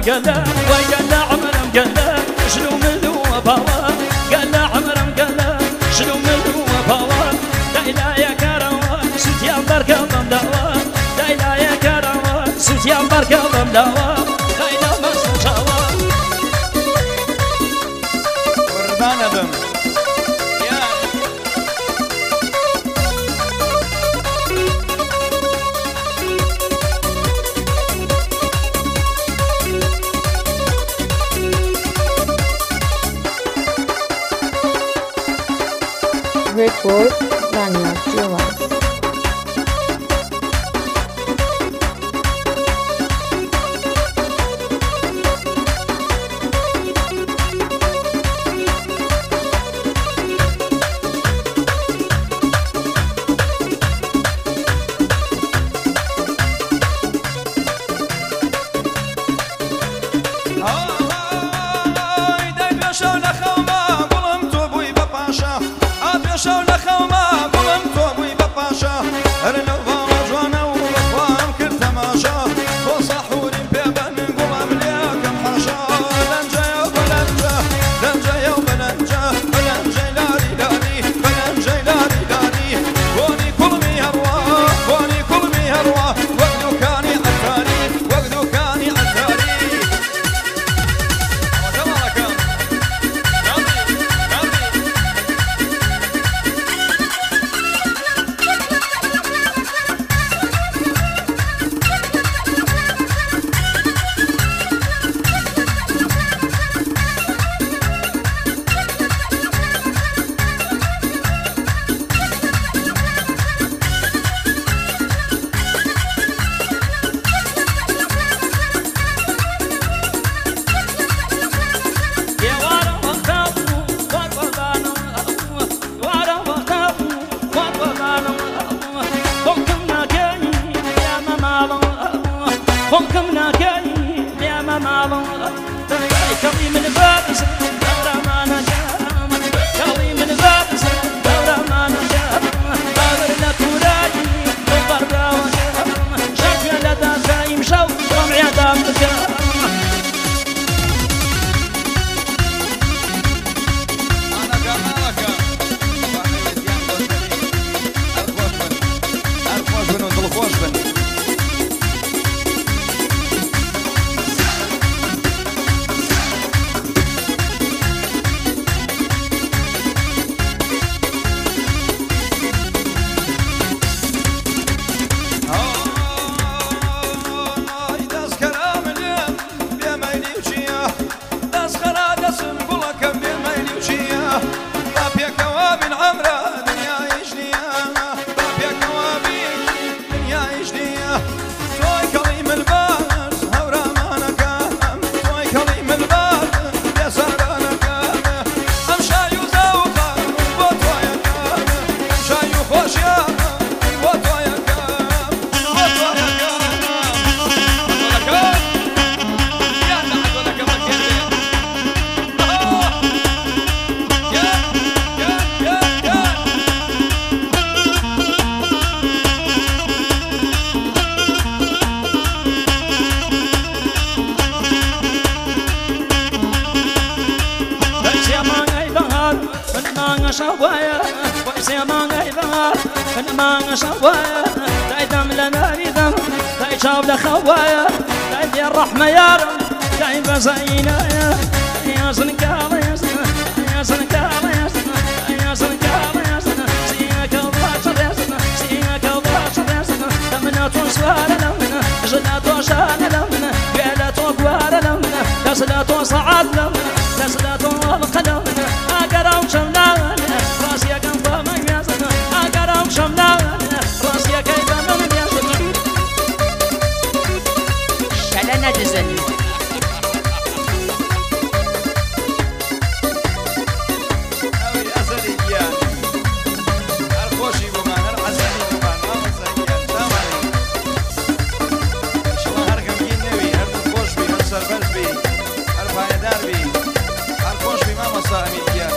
قلا وقلا عمرم قلا شنو ملو باوا قلا عمرم قلا شنو ملو باوا دايلا يا كروان ستيان بركة ضمدوا دايلا يا كروان ستيان بركة ضمدوا دايلا مسلم شوا قربان بم Record Rania Jiwa. شوايا ويسي ما غيبا ما شوايا داي دم لنا ريدم داي شاف لخوايا داي دي الرحمة يا رب داي بزينا يا سنكال يا سنكال يا سنكال يا سنكال يا سنكال سيك البشر يا سنكال سيك البشر يا سنكال دمنا توسوار لمنا جنا توشان لمنا بيلا توقوار لمنا تسلا توصعد لمنا تسلا توالق لمنا أقرأ شمنا راسي كم فما يزنا أقرأ شمنا راسي كيف من يزنا شلنا جزن سربەر بی هەر پایەدار بی هەر خۆش بی مامۆستا ئەمین گیان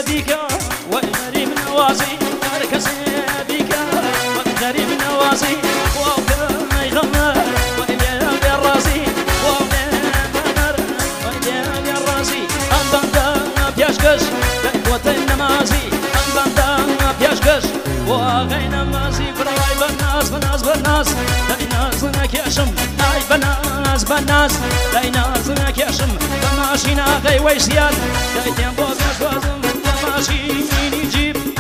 ديكا والغريب نوازي كسي ديكا والغريب نوازي وكما يغمى وإبيا بالراسي وإبيا بمر وإبيا بالراسي أنباندا بيشكش دايكوة النمازي أنباندا بيشكش وغينا مازي براي بالناس بالناس بالناس دايناز نكيشم داي بالناس بالناس دايناز نكيشم بماشينا غي ويسيان دايتين بوزنش بازم بماشيني جيب